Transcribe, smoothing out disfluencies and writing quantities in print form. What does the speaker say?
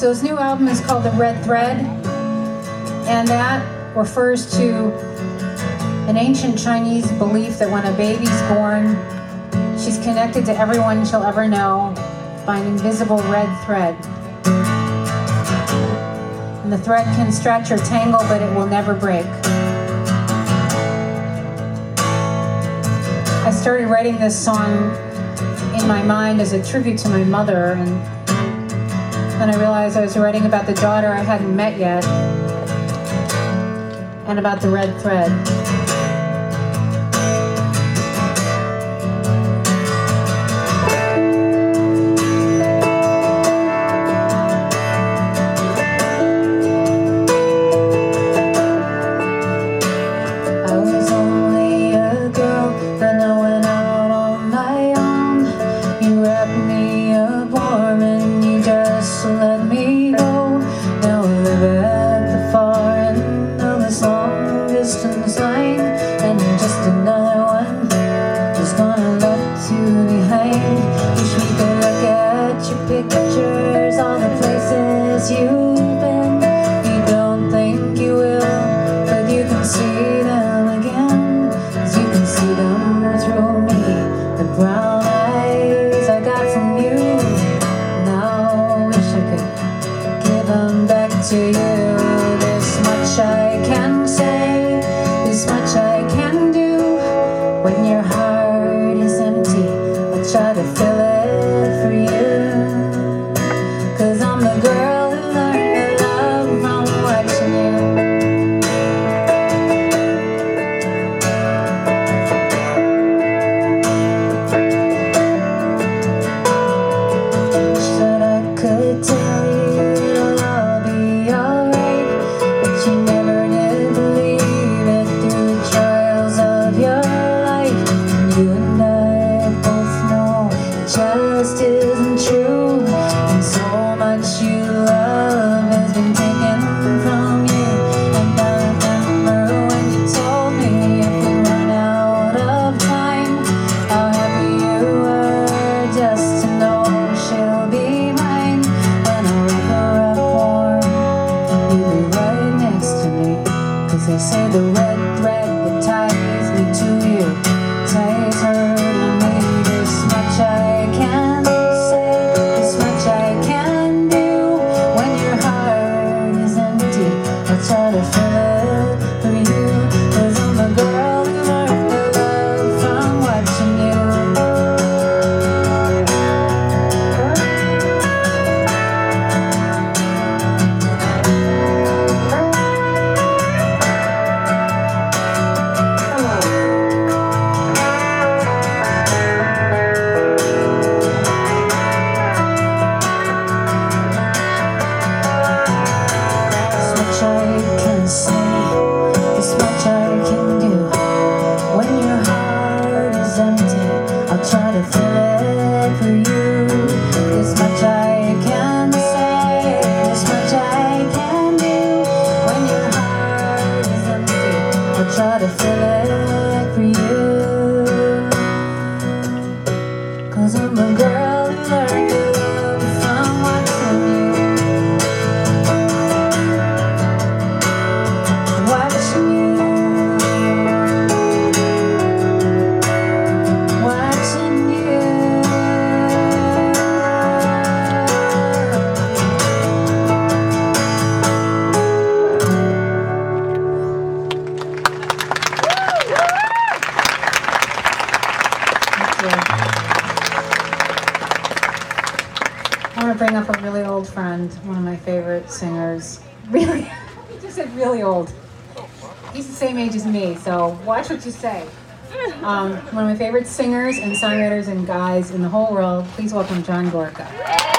So this new album is called The Red Thread, and that refers to an ancient Chinese belief that when a baby's born, she's connected to everyone she'll ever know by an invisible red thread. And the thread can stretch or tangle, but it will never break. I started writing this song in my mind as a tribute to my mother, and then I realized I was writing about the daughter I hadn't met yet, and about the red thread. Bring up a really old friend, one of my favorite singers. Really, he just said really old. He's the same age as me, so watch what you say. One of my favorite singers and songwriters and guys in the whole world. Please welcome John Gorka.